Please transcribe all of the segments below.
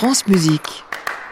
France Musique.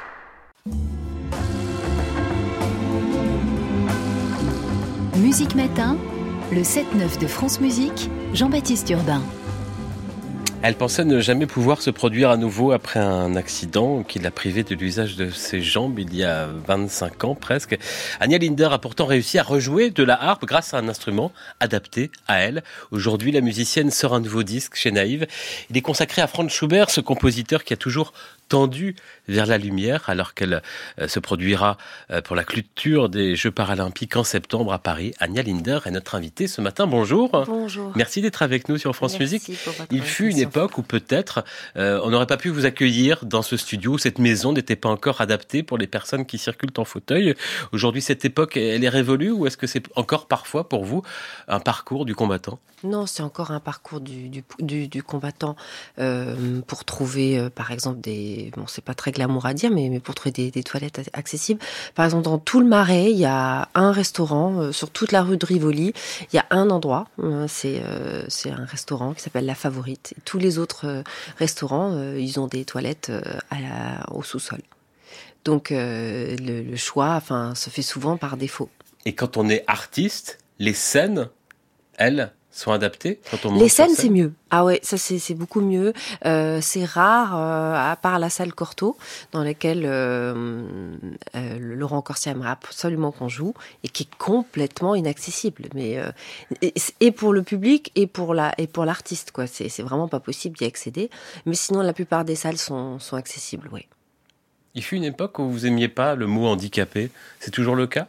Musique Matin, le 7-9 de France Musique, Jean-Baptiste Urbain. Elle pensait ne jamais pouvoir se produire à nouveau après un accident qui l'a privée de l'usage de ses jambes il y a 25 ans presque. Anya Linder a pourtant réussi à rejouer de la harpe grâce à un instrument adapté à elle. Aujourd'hui, la musicienne sort un nouveau disque chez Naïve. Il est consacré à Franz Schubert, ce compositeur qui a toujours tendu vers la lumière alors qu'elle se produira pour la clôture des Jeux paralympiques en septembre à Paris. Anya Linder est notre invitée ce matin. Bonjour. Bonjour. Merci d'être avec nous sur France Musique. Il fut une invitation. époque où peut-être on n'aurait pas pu vous accueillir dans ce studio. Cette maison n'était pas encore adaptée pour les personnes qui circulent en fauteuil. Aujourd'hui, cette époque, elle est révolue ou est-ce que c'est encore parfois pour vous un parcours du combattant ? Non, c'est encore un parcours du combattant pour trouver, par exemple, c'est pas très glamour à dire, mais pour trouver des toilettes accessibles. Par exemple, dans tout le Marais, il y a un restaurant, sur toute la rue de Rivoli, il y a un endroit, c'est un restaurant qui s'appelle La Favorite. Et tous les autres restaurants, ils ont des toilettes au sous-sol. Donc, le choix, se fait souvent par défaut. Et quand on est artiste, les scènes, elles, sont adaptées quand on monte Les sur scènes, scène. c'est mieux. Ah ouais, ça c'est beaucoup mieux. C'est rare, à part la salle Cortot, dans laquelle Laurent Corsia aimerait absolument qu'on joue, et qui est complètement inaccessible. Mais et pour le public et pour l'artiste, quoi. C'est vraiment pas possible d'y accéder. Mais sinon, la plupart des salles sont accessibles, oui. Il fut une époque où vous aimiez pas le mot handicapé. C'est toujours le cas ?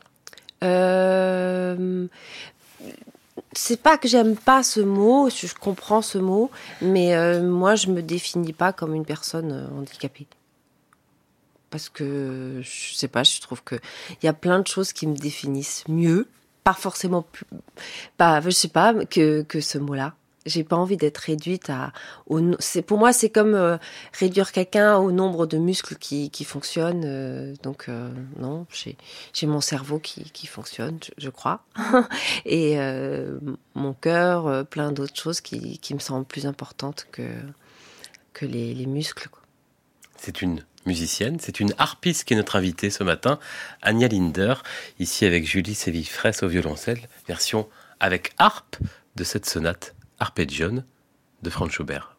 C'est pas que j'aime pas ce mot, je comprends ce mot, mais moi je me définis pas comme une personne handicapée. Parce que, je sais pas, je trouve que il y a plein de choses qui me définissent mieux, pas forcément je sais pas, que ce mot-là. J'ai pas envie d'être réduite pour moi, c'est comme réduire quelqu'un au nombre de muscles qui fonctionnent. Non, j'ai mon cerveau qui fonctionne, je crois. Et mon cœur, plein d'autres choses qui me semblent plus importantes que les muscles, quoi. C'est une musicienne, c'est une harpiste qui est notre invitée ce matin, Anya Linder, ici avec Julie Séville-Fraisse au violoncelle, version avec harpe de cette sonate Arpeggione de Franz Schubert.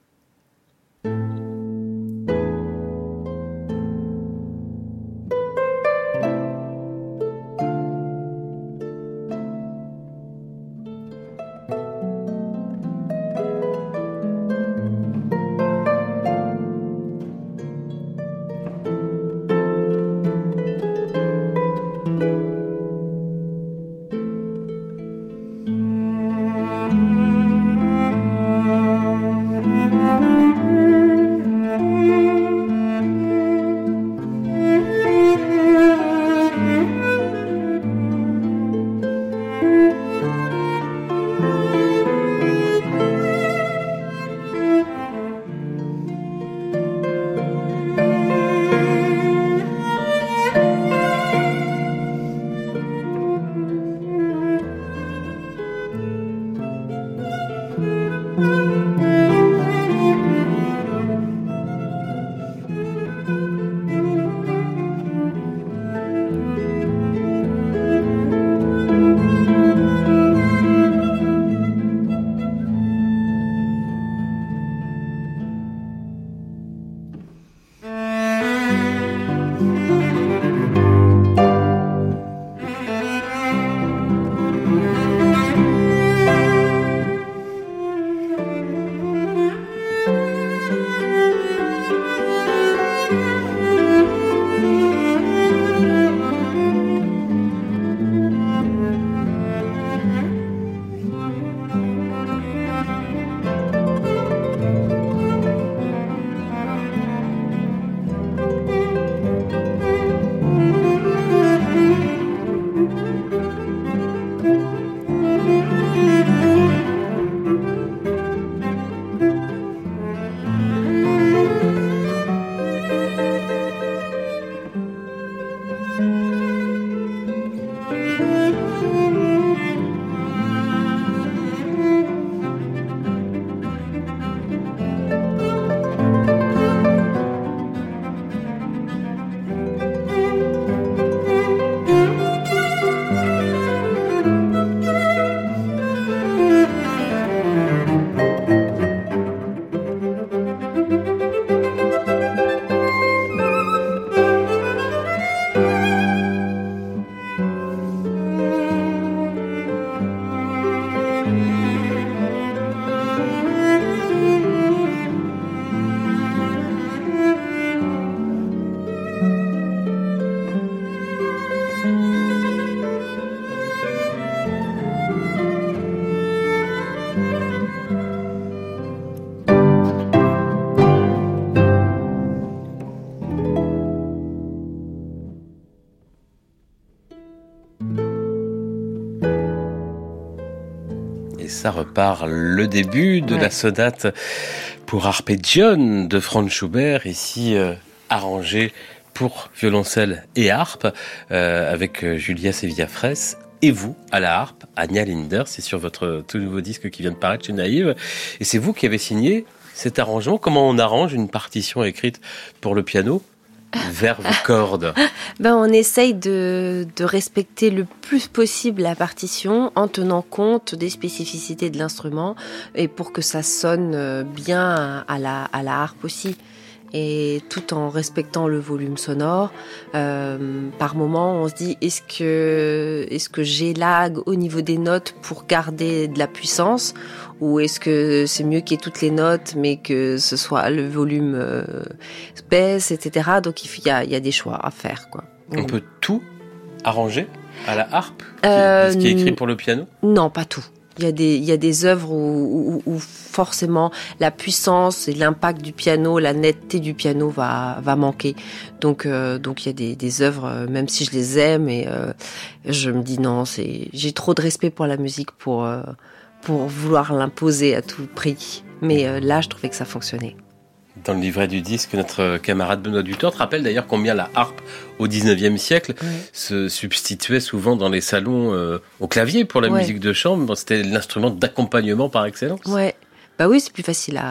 ça repart. Le début de la sonate pour arpeggione de Franz Schubert, ici arrangé pour violoncelle et harpe, avec Julia Sevilla-Fraisse. Et vous, à la harpe, Anya Linder, c'est sur votre tout nouveau disque qui vient de paraître chez Naïve. Et c'est vous qui avez signé cet arrangement. Comment on arrange une partition écrite pour le piano vers vos cordes? On essaye de respecter le plus possible la partition en tenant compte des spécificités de l'instrument et pour que ça sonne bien à la harpe aussi. Et tout en respectant le volume sonore. Par moment, on se dit est-ce que j'élague au niveau des notes pour garder de la puissance, ou est-ce que c'est mieux qu'il y ait toutes les notes mais que ce soit le volume baisse, etc. Donc il y a des choix à faire, quoi. On peut tout arranger à la harpe, ce qui est écrit pour le piano? Non, pas tout. Il y a des œuvres où forcément la puissance et l'impact du piano, la netteté du piano va manquer. Donc il y a des œuvres, même si je les aime, et je me dis non, j'ai trop de respect pour la musique pour vouloir l'imposer à tout prix. Mais là, je trouvais que ça fonctionnait. Dans le livret du disque, notre camarade Benoît Dutort rappelle d'ailleurs combien la harpe au 19e siècle se substituait souvent dans les salons au clavier pour la musique de chambre. C'était l'instrument d'accompagnement par excellence. Ouais. Bah oui, c'est plus facile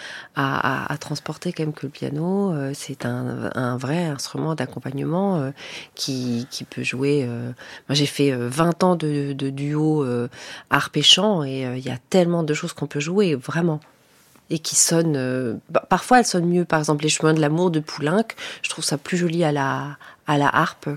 à transporter quand même que le piano. C'est un vrai instrument d'accompagnement qui peut jouer. Moi, j'ai fait 20 ans de duo harpe et chant, et il y a tellement de choses qu'on peut jouer, vraiment. Et qui sonnent... parfois, elles sonnent mieux. Par exemple, les chemins de l'amour de Poulenc, je trouve ça plus joli à la harpe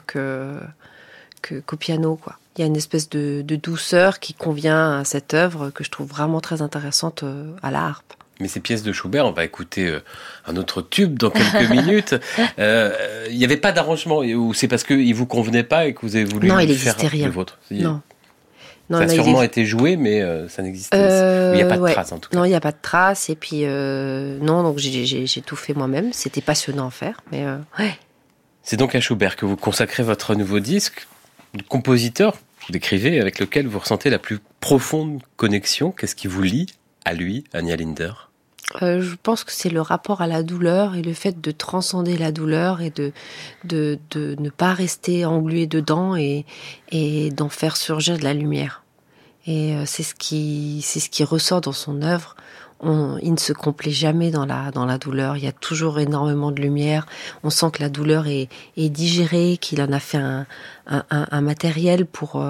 qu'au piano, quoi. Il y a une espèce de douceur qui convient à cette œuvre que je trouve vraiment très intéressante à la harpe. Mais ces pièces de Schubert, on va écouter un autre tube dans quelques minutes. Il n'y avait pas d'arrangement, ou c'est parce qu'il ne vous convenait pas et que vous avez voulu faire le vôtre? Non, ça a sûrement été joué, mais ça n'existait pas. Il n'y a pas de traces, en tout cas. Non, il n'y a pas de traces. Et puis, donc j'ai tout fait moi-même. C'était passionnant à faire, mais C'est donc à Schubert que vous consacrez votre nouveau disque. Le compositeur, vous décrivez, avec lequel vous ressentez la plus profonde connexion. Qu'est-ce qui vous lie à lui, Anya Linder? Je pense que c'est le rapport à la douleur et le fait de transcender la douleur et de ne pas rester englué dedans et d'en faire surgir de la lumière. Et c'est ce qui ressort dans son œuvre. Il ne se complaît jamais dans la douleur. Il y a toujours énormément de lumière. On sent que la douleur est digérée, qu'il en a fait un matériel pour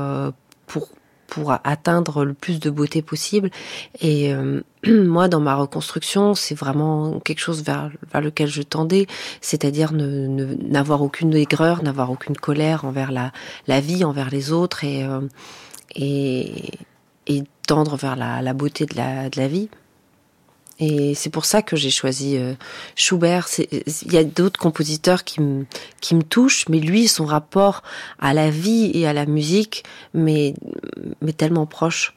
atteindre le plus de beauté possible. Et moi, dans ma reconstruction, c'est vraiment quelque chose vers lequel je tendais, c'est-à-dire n'avoir aucune aigreur, n'avoir aucune colère envers la vie, envers les autres, et tendre vers la beauté de la vie. Et c'est pour ça que j'ai choisi Schubert. Il y a d'autres compositeurs qui me touchent, mais lui, son rapport à la vie et à la musique, mais tellement proche.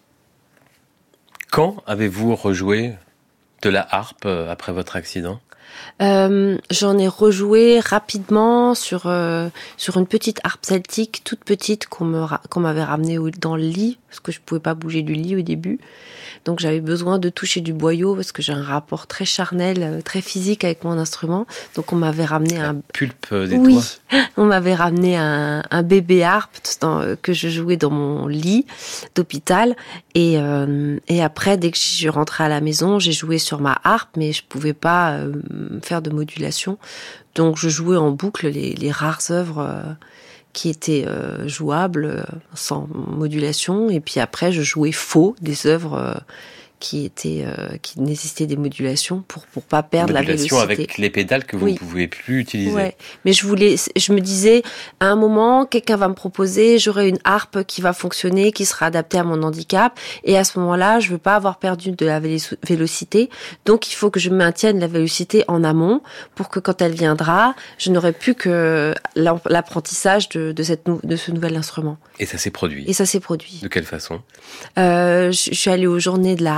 Quand avez-vous rejoué de la harpe après votre accident? J'en ai rejoué rapidement sur une petite harpe celtique, toute petite, qu'on m'avait ramenée dans le lit, parce que je pouvais pas bouger du lit au début. Donc j'avais besoin de toucher du boyau parce que j'ai un rapport très charnel, très physique avec mon instrument. Donc on m'avait ramené la pulpe des doigts. On m'avait ramené un bébé harpe que je jouais dans mon lit d'hôpital. Et après, dès que je rentrais à la maison, j'ai joué sur ma harpe, mais je pouvais pas faire de modulation. Donc je jouais en boucle les rares œuvres qui étaient jouables sans modulation, et puis après je jouais faux des œuvres qui nécessitaient des modulations pour pas perdre la vélocité. Avec les pédales que vous ne pouvez plus utiliser. Ouais. Mais je me disais, à un moment, quelqu'un va me proposer, j'aurai une harpe qui va fonctionner, qui sera adaptée à mon handicap, et à ce moment-là, je veux pas avoir perdu de la vélocité, donc il faut que je maintienne la vélocité en amont pour que quand elle viendra, je n'aurai plus que l'apprentissage de ce nouvel instrument. Et ça s'est produit. Et ça s'est produit. De quelle façon? Je suis allée aux journées de la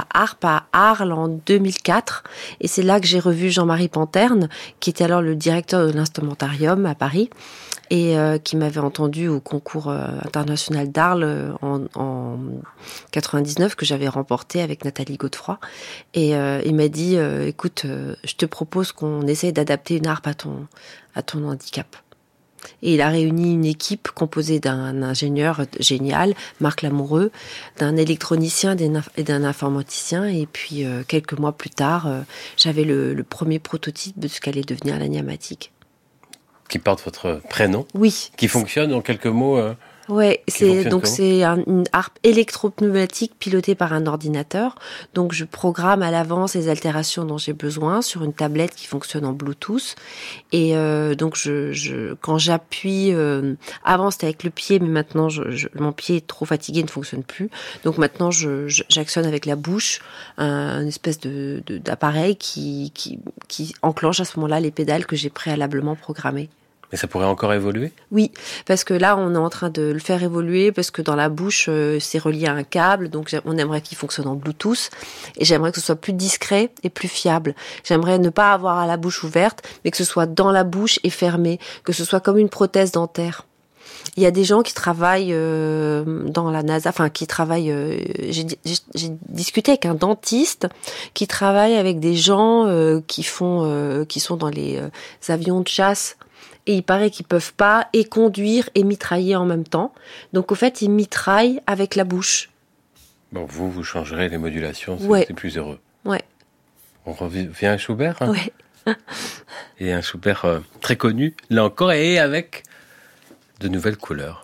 harpe à Arles en 2004. Et c'est là que j'ai revu Jean-Marie Panterne, qui était alors le directeur de l'instrumentarium à Paris, et qui m'avait entendu au concours international d'Arles en 99, que j'avais remporté avec Nathalie Godefroy. Et il m'a dit, écoute, je te propose qu'on essaye d'adapter une harpe à ton handicap. Et il a réuni une équipe composée d'un ingénieur génial, Marc Lamoureux, d'un électronicien et d'un informaticien. Et puis, quelques mois plus tard, j'avais le premier prototype de ce qu'allait devenir la Niamatic. Qui porte votre prénom. Oui. Qui fonctionne en quelques mots. Ouais, c'est une harpe électropneumatique pilotée par un ordinateur. Donc je programme à l'avance les altérations dont j'ai besoin sur une tablette qui fonctionne en Bluetooth. Et donc quand j'appuie, avant c'était avec le pied, mais maintenant mon pied est trop fatigué, ne fonctionne plus. Donc maintenant j'actionne avec la bouche une espèce d'appareil qui enclenche à ce moment-là les pédales que j'ai préalablement programmées. Mais ça pourrait encore évoluer ? Oui, parce que là, on est en train de le faire évoluer, parce que dans la bouche, c'est relié à un câble, donc on aimerait qu'il fonctionne en Bluetooth, et j'aimerais que ce soit plus discret et plus fiable. J'aimerais ne pas avoir à la bouche ouverte, mais que ce soit dans la bouche et fermé, que ce soit comme une prothèse dentaire. Il y a des gens qui travaillent dans la NASA, enfin qui travaillent. J'ai discuté avec un dentiste qui travaille avec des gens qui sont dans les avions de chasse. Et il paraît qu'ils peuvent pas et conduire et mitrailler en même temps. Donc, au fait, ils mitraillent avec la bouche. Bon, vous changerez les modulations, c'est plus heureux. Ouais. On revient à Schubert. Hein, ouais. Et un Schubert très connu, là encore, et avec de nouvelles couleurs.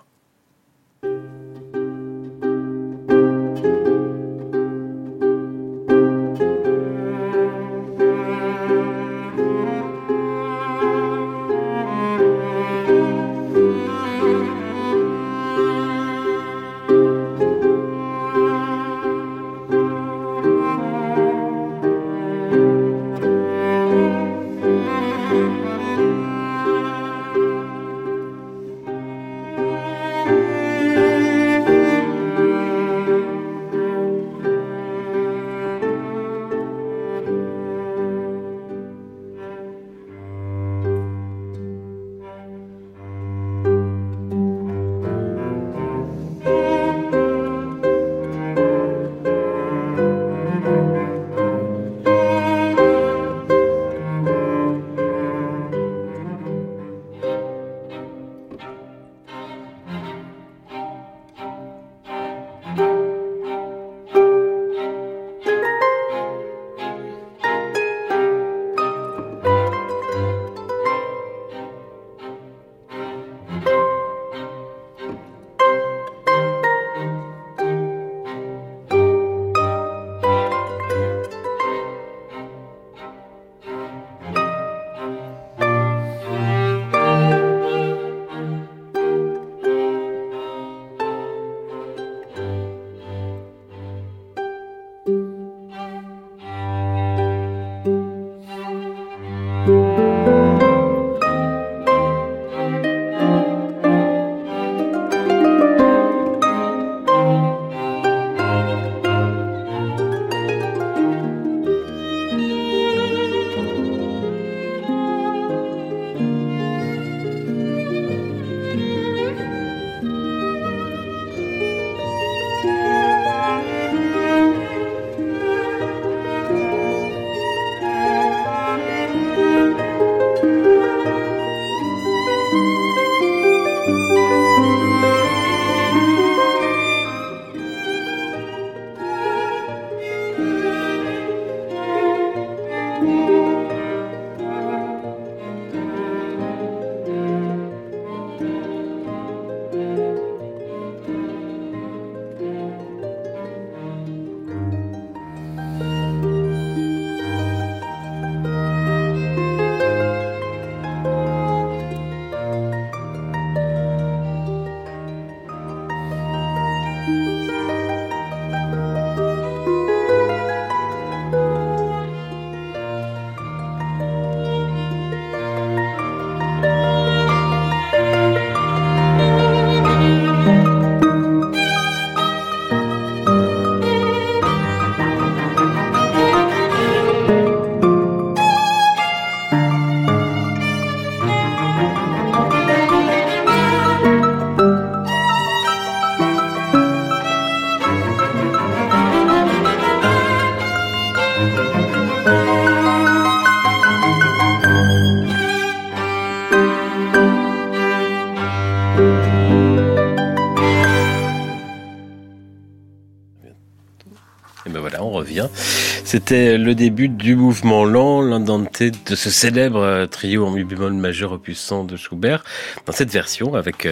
souviens. C'était le début du mouvement lent, l'andante de ce célèbre trio en mi bémol majeur opus 100 de Schubert. Dans cette version, avec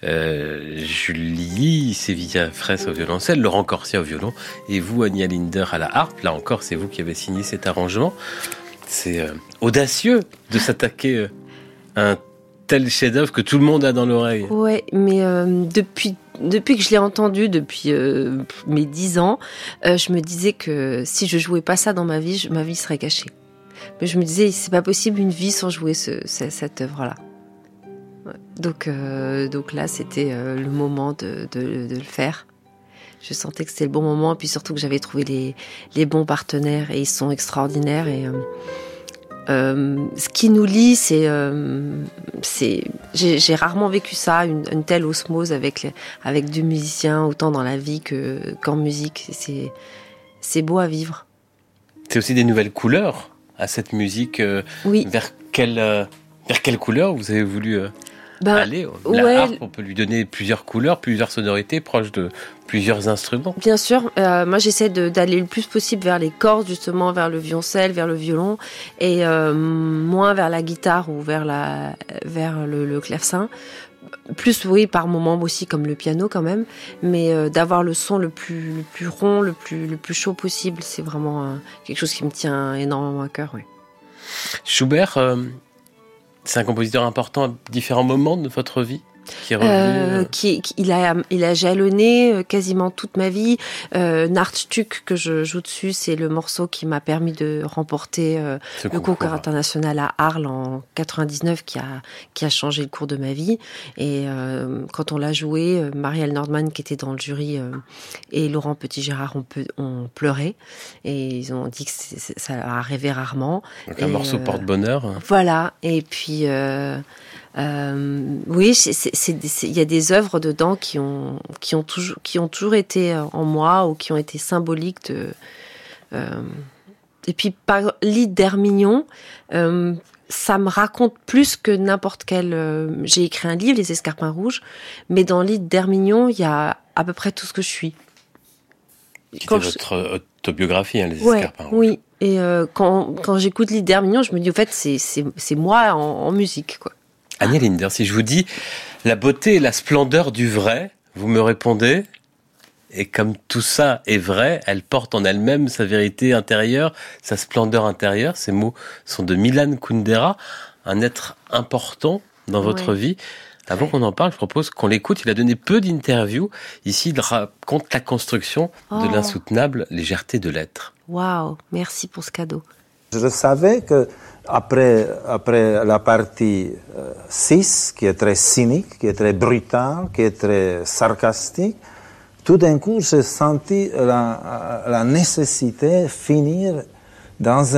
Julie Sevilla-Fraisse au violoncelle, Laurent Corsia au violon, et vous, Anya Linder, à la harpe. Là encore, c'est vous qui avez signé cet arrangement. C'est audacieux de s'attaquer à un tel chef-d'œuvre que tout le monde a dans l'oreille. Ouais, mais depuis que je l'ai entendu, depuis mes 10 ans, je me disais que si je jouais pas ça dans ma vie serait gâchée. Mais je me disais, c'est pas possible une vie sans jouer cette œuvre-là. Ouais. Donc là, c'était le moment de le faire. Je sentais que c'était le bon moment, et puis surtout que j'avais trouvé les bons partenaires, et ils sont extraordinaires. Et ce qui nous lie, j'ai rarement vécu ça, une telle osmose avec deux musiciens, autant dans la vie qu'en musique. C'est beau à vivre. C'est aussi des nouvelles couleurs à cette musique. Oui. Vers quelle couleur vous avez voulu aller? La harpe, on peut lui donner plusieurs couleurs, plusieurs sonorités, proches de plusieurs instruments. Bien sûr, moi j'essaie d'aller le plus possible vers les cordes, justement, vers le violoncelle, vers le violon, et moins vers la guitare ou vers le clavecin. Plus, oui, par moments aussi, comme le piano quand même, mais d'avoir le son le plus rond, le plus chaud possible, c'est vraiment quelque chose qui me tient énormément à cœur. Oui. Schubert, c'est un compositeur important à différents moments de votre vie, qui est revenu. Il a jalonné quasiment toute ma vie. Nartstuck, que je joue dessus, c'est le morceau qui m'a permis de remporter le concours international à Arles en 99, qui a changé le cours de ma vie. Et quand on l'a joué, Marielle Nordman, qui était dans le jury, et Laurent Petit-Gérard ont pleuré. Et ils ont dit que ça arrivait rarement. Donc un morceau porte-bonheur. Voilà. Et puis... oui, il y a des œuvres dedans qui ont toujours été en moi, ou qui ont été symboliques de. Et puis par Lydie d'Hermignon, ça me raconte plus que n'importe quel. J'ai écrit un livre, Les Escarpins Rouges, mais dans Lydie d'Hermignon, il y a à peu près tout ce que je suis. Qui était votre autobiographie, Les Escarpins Rouges. Oui. Et quand j'écoute Lydie d'Hermignon, je me dis, au fait, c'est moi en musique, quoi. Anya Linder, si je vous dis la beauté et la splendeur du vrai, vous me répondez, et comme tout ça est vrai, elle porte en elle-même sa vérité intérieure, sa splendeur intérieure. Ces mots sont de Milan Kundera, un être important dans votre vie. Avant qu'on en parle, je propose qu'on l'écoute. Il a donné peu d'interviews. Ici, il raconte la construction de l'insoutenable légèreté de l'être. Waouh, merci pour ce cadeau. Je savais que après la partie 6, qui est très cynique, qui est très brutale, qui est très sarcastique, tout d'un coup, j'ai senti la nécessité de finir dans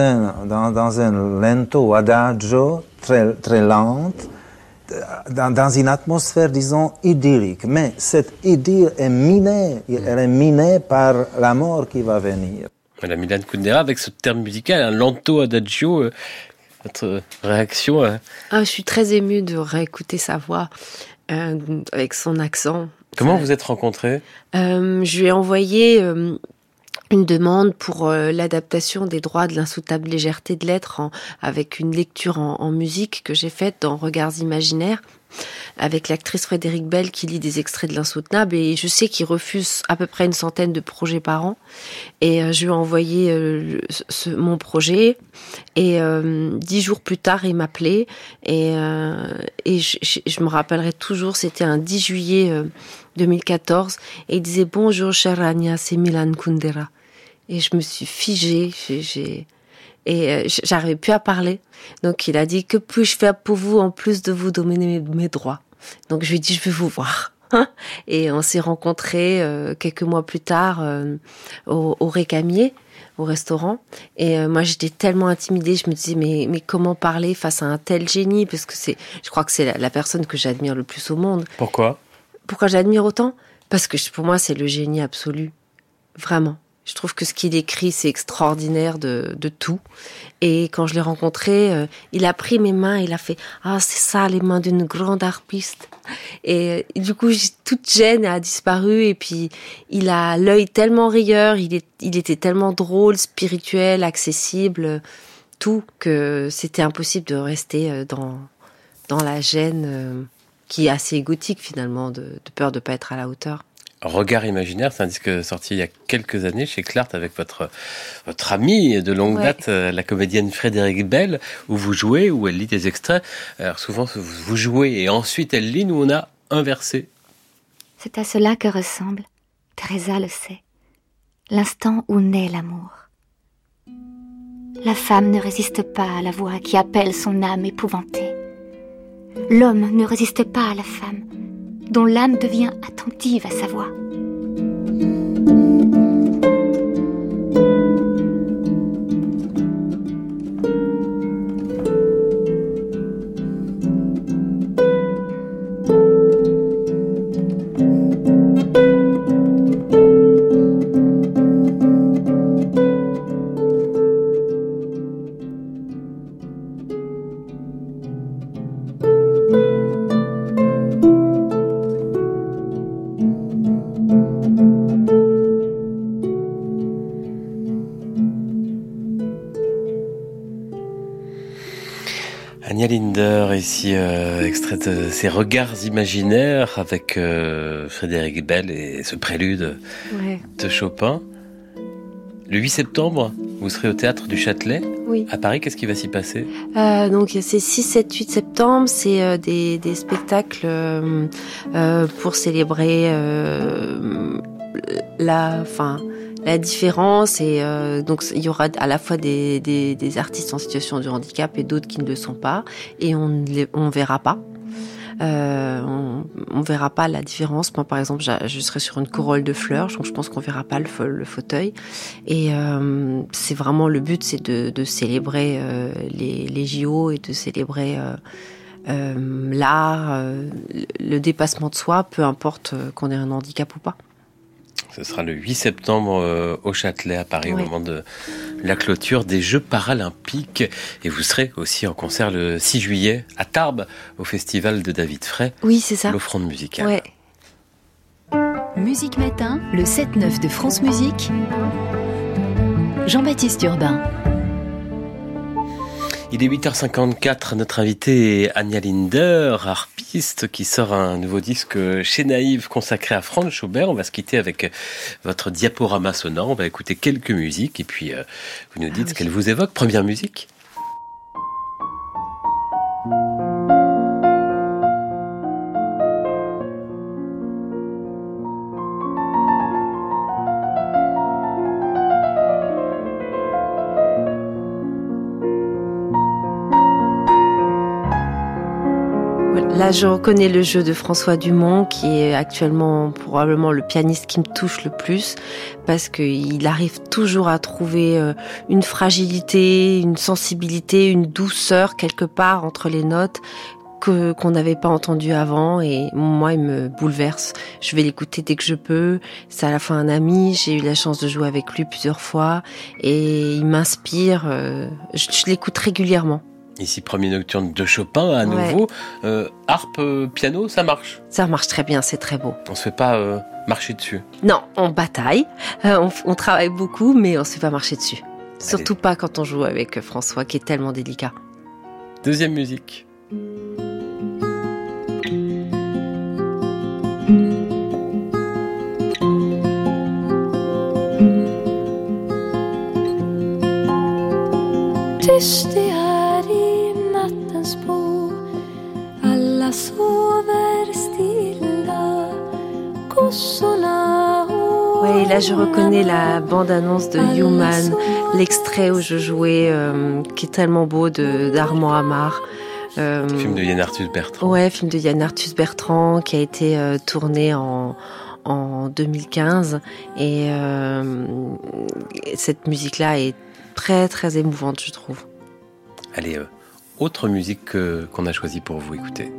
un lento adagio très, très lente, dans une atmosphère, disons, idyllique. Mais cette idylle est minée, elle est minée par la mort qui va venir. Voilà, Milan Kundera, avec ce terme musical, un lento adagio. Votre réaction Je suis très émue de réécouter sa voix avec son accent. Comment vous êtes rencontrés? Je lui ai envoyé une demande pour l'adaptation des droits de l'insoutenable légèreté de l'être avec une lecture en musique que j'ai faite dans Regards imaginaires, avec l'actrice Frédéric Bell qui lit des extraits de l'insoutenable, et je sais qu'il refuse à peu près une centaine de projets par an, et je lui ai envoyé mon projet, et 10 jours plus tard il m'appelait, et je me rappellerai toujours, c'était un 10 juillet 2014, et il disait: bonjour chère Anya, c'est Milan Kundera. Et je me suis figée, et j'arrivais plus à parler. Donc il a dit: que puis-je faire pour vous en plus de vous donner mes droits? Donc je lui ai dit: je vais vous voir. Et on s'est rencontrés quelques mois plus tard au Récamier, au restaurant. Et moi j'étais tellement intimidée, je me disais mais comment parler face à un tel génie, parce que je crois que c'est la personne que j'admire le plus au monde. Pourquoi j'admire autant? Parce que pour moi c'est le génie absolu, vraiment. Je trouve que ce qu'il écrit, c'est extraordinaire de tout. Et quand je l'ai rencontré, il a pris mes mains, il a fait « Ah, c'est ça, les mains d'une grande harpiste ». Et du coup, toute gêne a disparu. Et puis, il a l'œil tellement rieur, il était tellement drôle, spirituel, accessible, tout, que c'était impossible de rester dans la gêne qui est assez égotique, finalement, de peur de ne pas être à la hauteur. Regard imaginaire, c'est un disque sorti il y a quelques années chez Clart avec votre amie de longue date, la comédienne Frédéric Bell, où vous jouez, où elle lit des extraits. Alors souvent, vous jouez et ensuite elle lit, nous on a inversé. C'est à cela que ressemble, Teresa le sait, l'instant où naît l'amour. La femme ne résiste pas à la voix qui appelle son âme épouvantée. L'homme ne résiste pas à la femme, dont l'âme devient attentive à sa voix. Anya Linder, ici, extrait de ses regards imaginaires avec Frédéric Bell et ce prélude de Chopin. Le 8 septembre, vous serez au Théâtre du Châtelet, à Paris. Qu'est-ce qui va s'y passer ? Donc c'est 6, 7, 8 septembre, c'est des spectacles pour célébrer la différence, et donc il y aura à la fois des artistes en situation de handicap et d'autres qui ne le sont pas, et on verra pas. On verra pas la différence. Moi, par exemple, je serai sur une corolle de fleurs, donc je pense qu'on verra pas le fauteuil. Et c'est vraiment le but, c'est de célébrer les JO et de célébrer l'art, le dépassement de soi, peu importe qu'on ait un handicap ou pas. Ce sera le 8 septembre au Châtelet à Paris, au moment de la clôture des Jeux paralympiques. Et vous serez aussi en concert le 6 juillet à Tarbes, au festival de David Frey. Oui, c'est ça. L'offrande musicale. Ouais. Musique Matin, le 7-9 de France Musique. Jean-Baptiste Urbain. Il est 8h54, notre invité est Anya Linder, harpiste, qui sort un nouveau disque chez Naïve consacré à Franz Schubert. On va se quitter avec votre diaporama sonore, on va écouter quelques musiques et puis vous nous dites ce qu'elle vous évoque. Première musique. Là, je reconnais le jeu de François Dumont, qui est actuellement probablement le pianiste qui me touche le plus, parce qu'il arrive toujours à trouver une fragilité, une sensibilité, une douceur quelque part entre les notes qu'on n'avait pas entendu avant, et moi, il me bouleverse. Je vais l'écouter dès que je peux. C'est à la fois un ami, j'ai eu la chance de jouer avec lui plusieurs fois, et il m'inspire. Je l'écoute régulièrement. Ici, premier nocturne de Chopin à nouveau. Harpe, piano, ça marche ? Ça marche très bien, c'est très beau. On se fait pas marcher dessus ? Non, on bataille, on travaille beaucoup, mais on se fait pas marcher dessus. Surtout pas quand on joue avec François, qui est tellement délicat. Deuxième musique. Tyst det här i nattens bo, alla sover stilla, kossorna. Ouais, et là je reconnais la bande-annonce de Human, l'extrait où je jouais, qui est tellement beau, d'Armand Amar. Film de Yann Arthus Bertrand. Ouais, film de Yann Arthus Bertrand, qui a été tourné en 2015. Et cette musique-là est très très émouvante, je trouve. Allez, autre musique qu'on a choisie pour vous écouter.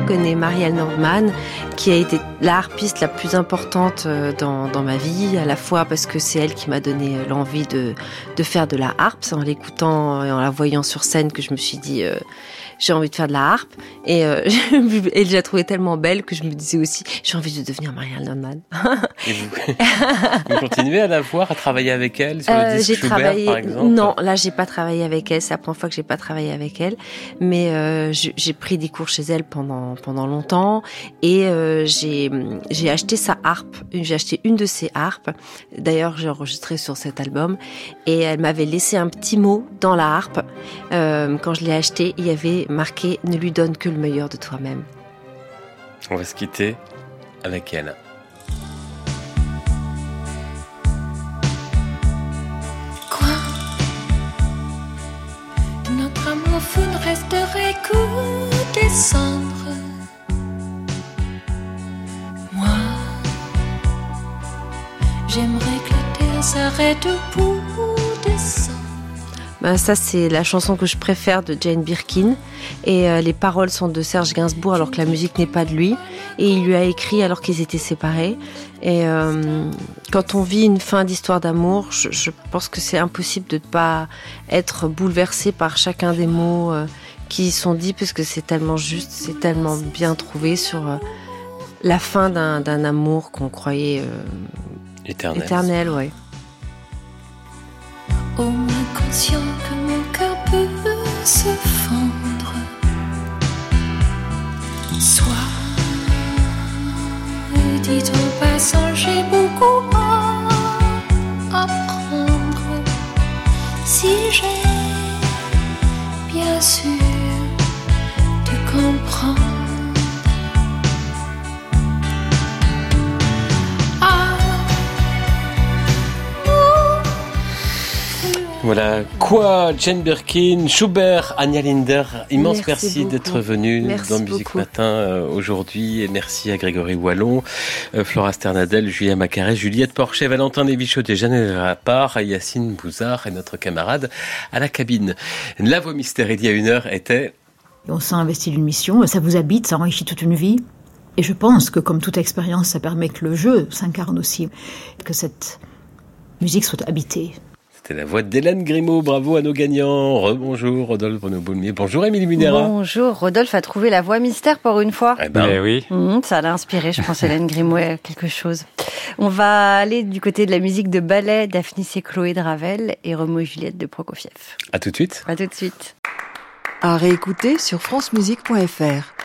connaît Marielle Nordman, qui a été la harpiste la plus importante dans ma vie, à la fois parce que c'est elle qui m'a donné l'envie de faire de la harpe. C'est en l'écoutant et en la voyant sur scène que je me suis dit j'ai envie de faire de la harpe, et je la trouvais tellement belle que je me disais aussi j'ai envie de devenir Marielle Nordman. Et vous continuez à la voir, à travailler avec elle sur le disque Schubert, par exemple? Non, là j'ai pas travaillé avec elle, c'est la première fois que j'ai pas travaillé avec elle, mais j'ai pris des cours chez elle pendant longtemps, et j'ai acheté sa harpe, j'ai acheté une de ses harpes. D'ailleurs, j'ai enregistré sur cet album, et elle m'avait laissé un petit mot dans la harpe. Quand je l'ai acheté, il y avait marqué « Ne lui donne que le meilleur de toi-même ». On va se quitter avec elle. Quoi? De notre amour fou ne resterait que des cendres. Moi, j'aimerais que la terre s'arrête pour descendre. Ça, c'est la chanson que je préfère de Jane Birkin, et les paroles sont de Serge Gainsbourg alors que la musique n'est pas de lui, et il lui a écrit alors qu'ils étaient séparés. Et quand on vit une fin d'histoire d'amour, je pense que c'est impossible de ne pas être bouleversé par chacun des mots qui sont dits, parce que c'est tellement juste, c'est tellement bien trouvé sur la fin d'un amour qu'on croyait éternel, ouais. Au moins conscient que mon cœur peut se fendre. Soit, dit en passant, j'ai beaucoup à apprendre. Si j'ai bien sûr de comprendre. Voilà, quoi, Jane Birkin, Schubert, Anja Linder, immense merci d'être venu dans Musique Matin aujourd'hui, et merci à Grégory Wallon, Flora Sternadel, Julien Macaré, Juliette Porcher, Valentin Lévichot et Jeanne Rapart, Yacine Bouzard et notre camarade à la cabine. La voix mystère, il y a 1 heure, était... On s'est investi d'une mission, ça vous habite, ça enrichit toute une vie. Et je pense que comme toute expérience, ça permet que le jeu s'incarne aussi, que cette musique soit habitée. C'était la voix d'Hélène Grimaud. Bravo à nos gagnants. Rebonjour Rodolphe Renaud-Boulmier. Bonjour Émilie Munera. Bonjour. Rodolphe a trouvé la voix mystère pour une fois. Eh ben oui. Ça l'a inspiré, je pense, Hélène Grimaud a quelque chose. On va aller du côté de la musique de ballet, Daphnis et Chloé de Ravel et Roméo et Juliette de Prokofiev. À tout de suite. À tout de suite. À réécouter sur francemusique.fr.